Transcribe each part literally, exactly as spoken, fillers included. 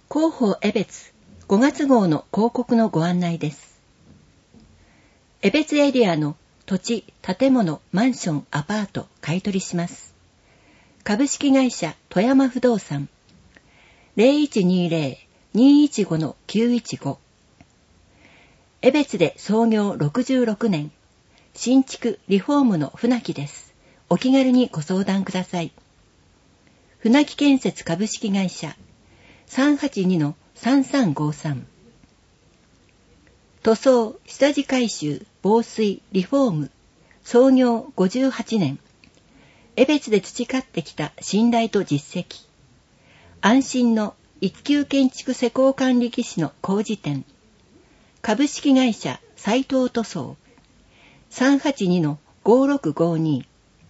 広報江別ごがつ号の広告のご案内です。江別エリアの土地、建物、マンション、アパート買取します。株式会社富山不動産 ゼロいちにゼロ にいちご きゅういちご。江別で創業ろくじゅうろくねん、新築リフォームの船木です。お気軽にご相談ください。船木建設株式会社 さんはちに さんさんごさん。塗装、下地改修、防水、リフォーム、創業ごじゅうはちねん。江別で培ってきた信頼と実績。安心の一級建築施工管理技師の工事店。株式会社斉藤塗装 さんはちに ごろくごに。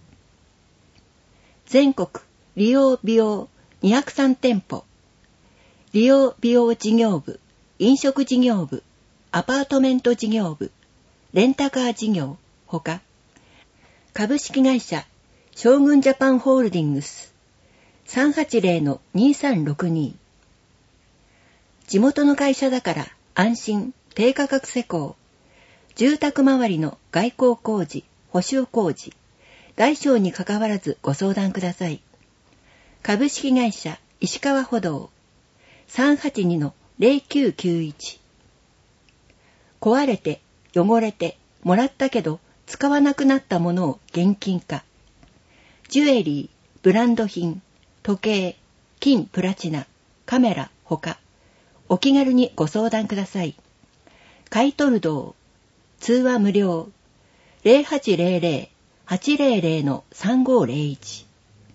全国理容美容にひゃくさん店舗。理容美容事業部、飲食事業部、アパートメント事業部、レンタカー事業ほか、株式会社将軍ジャパンホールディングス さんはちゼロ にさんろくに。地元の会社だから安心低価格施工、住宅周りの外構工事、補修工事、大小にかかわらずご相談ください。株式会社石川歩道 さんはちに ゼロきゅうきゅういち。壊れて、汚れて、もらったけど使わなくなったものを現金化。ジュエリー、ブランド品、時計、金プラチナ、カメラほか、お気軽にご相談ください。買い取る道、通話無料、ゼロはちゼロゼロ はちゼロゼロ さんごゼロいち。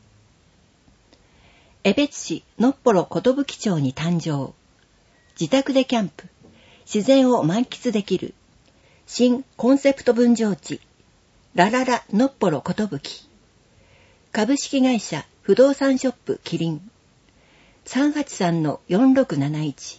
江別市のっぽろ寿町に誕生。自宅でキャンプ、自然を満喫できる新コンセプト分譲地、ラララのっぽろ寿。株式会社不動産ショップキリン さんはちさん よんろくなないち。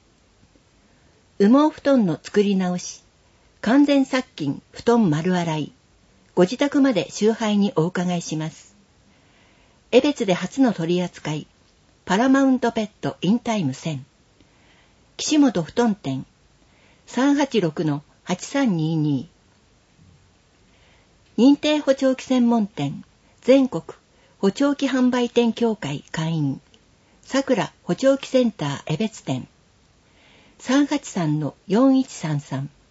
羽毛布団の作り直し、完全殺菌布団丸洗い、ご自宅まで集配にお伺いします。江別で初の取り扱い、パラマウントペットインタイムせん。岸本布団店 さんはちろく はちさんにに。認定補聴器専門店、全国補聴器販売店協会会員、さくら補聴器センター江別店 さんはちさん よんいちさんさん。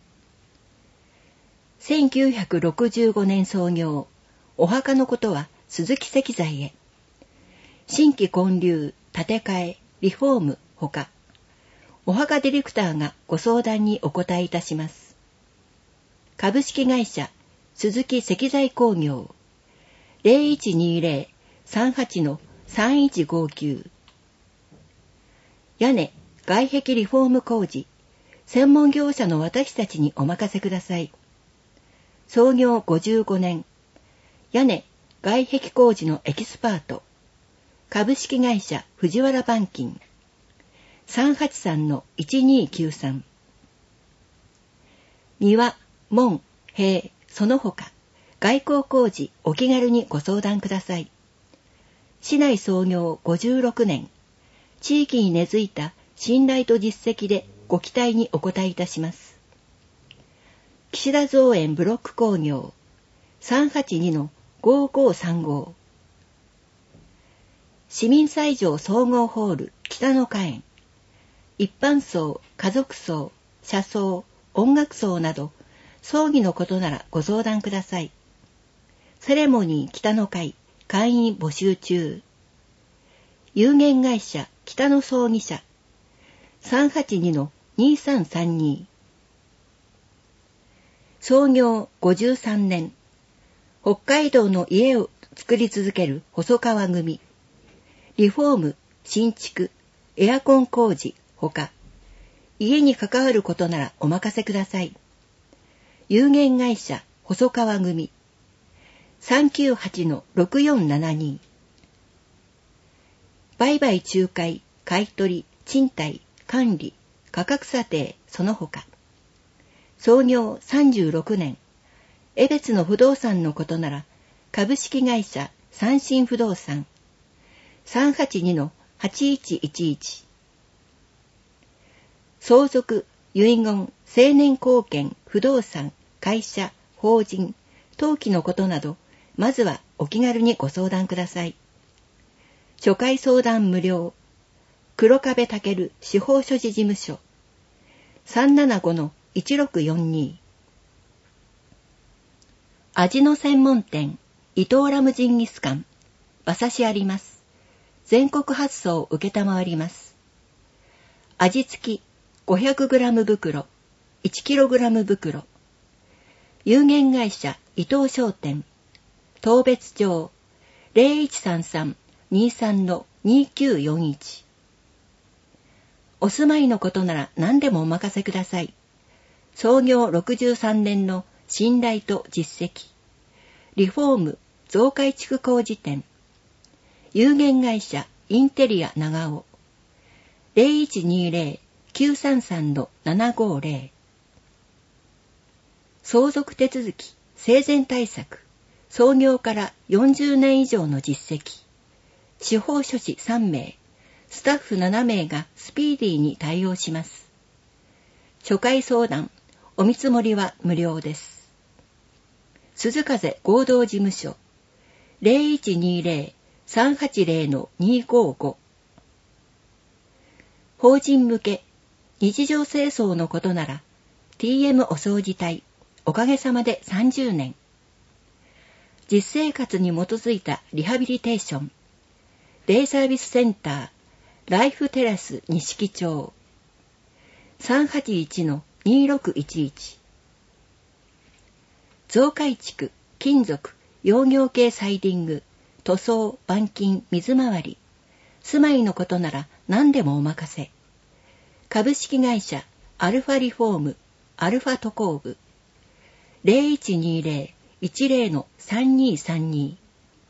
せんきゅうひゃくろくじゅうごねん創業、お墓のことは鈴木石材へ。新規建立、建て替え、リフォームほか、お墓ディレクターがご相談にお答えいたします。株式会社鈴木石材工業 ゼロいちにゼロ さんはち さんいちごきゅう。屋根、外壁リフォーム工事、専門業者の私たちにお任せください。創業ごじゅうごねん、屋根、外壁工事のエキスパート、株式会社藤原板金 さんはちさん いちにきゅうさん。庭、門、塀、その他、外構工事お気軽にご相談ください。市内創業ごじゅうろくねん、地域に根付いた信頼と実績でご期待にお応えいたします。岸田造園ブロック工業 さんはちに ごごさんご。市民斎場総合ホール北の花園、一般葬、家族葬、車葬、音楽葬など葬儀のことならご相談ください。セレモニー北の会会員募集中。有限会社北の葬儀社 さんはちに にさんさんに。創業ごじゅうさんねん、北海道の家を作り続ける細川組。リフォーム、新築、エアコン工事ほか、家に関わることならお任せください。有限会社細川組 さんきゅうはち ろくよんななに。売買仲介、買取、賃貸、管理、価格査定その他。創業さんじゅうろくねん、江別の不動産のことなら株式会社三新不動産 さんはちに はちいちいちいち。 相続、遺言、成年後見、不動産、会社、法人、登記のことなど、まずはお気軽にご相談ください。初回相談無料。黒壁武司法書士事務所 さんななごのいちろくよんに。味の専門店伊藤ラムジンギスカン馬刺しあります。全国発送を受けたまわります。味付き ごひゃくグラム 袋、いちキログラム 袋。有限会社伊藤商店、当別町 ゼロいちさんさん にさん にきゅうよんいち。お住まいのことなら何でもお任せください。創業ろくじゅうさんねんの信頼と実績。リフォーム増改築工事店。有限会社インテリア長尾 ゼロいちにゼロ きゅうさんさん ななごゼロ。相続手続き、生前対策、創業からよんじゅうねん以上の実績。司法書士さんめい、スタッフななめいがスピーディーに対応します。初回相談、お見積もりは無料です。鈴風合同事務所 ゼロいちにゼロ さんはちゼロ にごご。法人向け、日常清掃のことなら ティーエム お掃除隊、おかげさまでさんじゅうねん。実生活に基づいたリハビリテーション、デイサービスセンター、ライフテラス錦町 さんはちいちのにろくいちいち。増改築、金属、養業系サイディング、塗装、板金、水回り。住まいのことなら何でもお任せ。株式会社アルファリフォーム、アルファ都工部 ゼロいちにゼロ いちゼロのさんにさんに。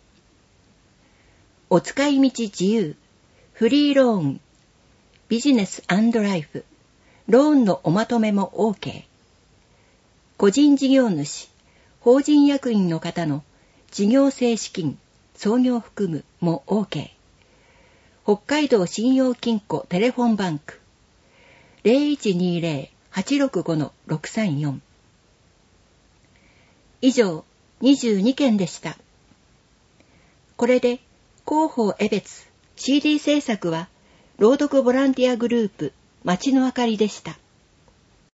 お使い道自由、フリーローン、ビジネス&ライフ、ローンのおまとめも OK。個人事業主、法人役員の方の事業性資金、創業含むも OK。北海道信用金庫テレフォンバンク ゼロいちにゼロ はちろくごのろくさんよん。以上にじゅうにけんでした。これで広報江別 シーディー 制作は朗読ボランティアグループ街の明かりでした。